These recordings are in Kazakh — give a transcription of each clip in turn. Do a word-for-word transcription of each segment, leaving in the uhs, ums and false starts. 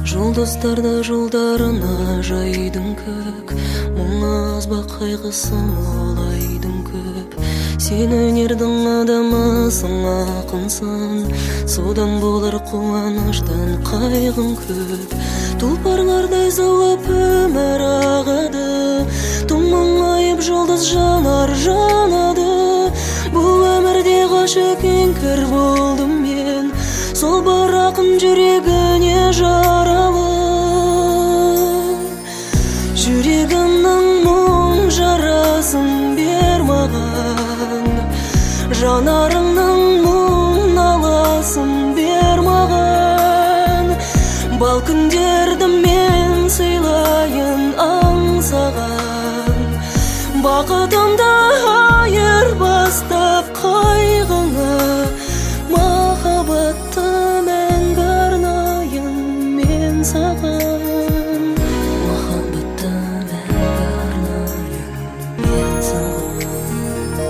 Жұлдыздарда жолдарына жайдың көк, мұң аз ба қайғысын олайдың көп. Сен өнердің адамысың, ақынсың, содан болар қуаныштан қайғың көп. Тұлпарлардай заулап өмір ағады, тұманғайып жұлдыз жанар жанады. Бұл өмірде ғашық кір болдым мен, сол бір ақын жүрегіне жаралы. Жүрегімнің мұң жарасын бер маған, жанарыңның мұң наласын бер маған. Бал күндерді мен сыйлайын аңсаған, бақытымды айырбастап қайғыңа. Махаббатты мәңгі арнайын мен саған, махаббатты мәңгі арнайын мен саған.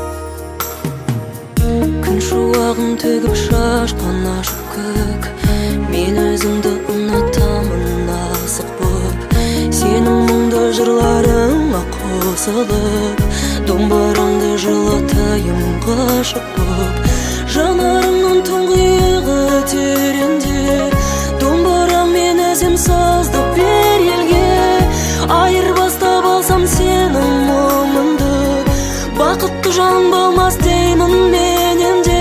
Күн шуағын төгіп шашқан ашық көк, мен өзіңді ұнатамын асық боп. Сенің мұңды жырларыңа қосылып, домбыраңды жылатайын ғашық боп. Жанарыңның тұңғиығы тереңде, домбырам мен әзем сазды бер елге. Айырбастап алсам сенің мұңыңды, бақытты жан болмас деймін мен енді.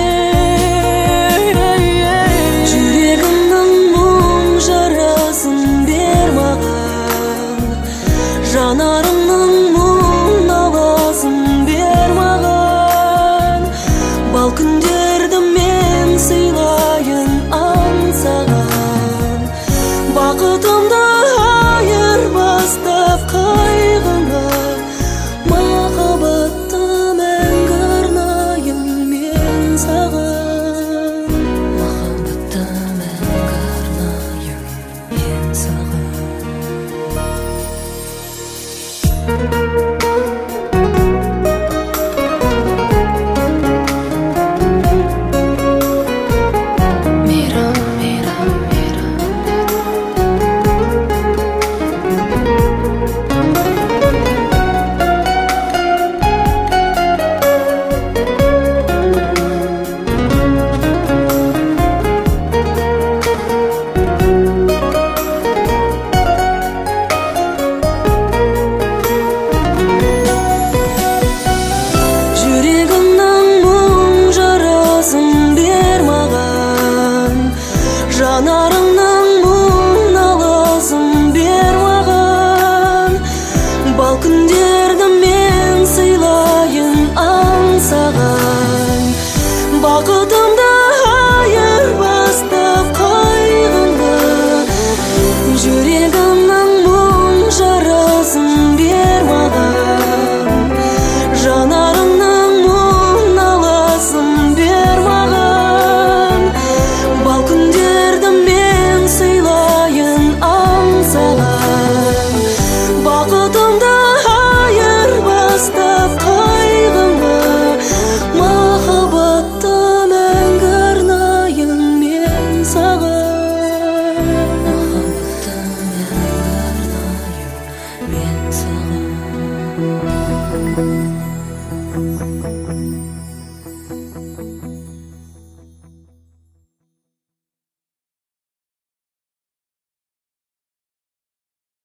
Жүрегімнің мұң жарасын бер маған, жанарыңның мұң наласын бер маған. Бал күндерді мен сыйлайын аңсаған, бақытымды айырбастап қайғыңа. Махаббатты мәңгі арнайын мен саған, махаббатты мәңгі арнайын мен саған. Жанарыңның мұң наласын бер маған, бал күндерді мен сыйлайын аңсаған, бақытымды айырбастап қайғыңа. Жүрегімнің мұң жарасын бер маған, жанарыңның мұң наласын бер маған. Бал күндерді мен сыйлайын аңсаған, бақытымды айырбастап қайғыңа. Махаббатты мәңгі арнайын мен саған, махаббатты мәңгі арнайын мен саған.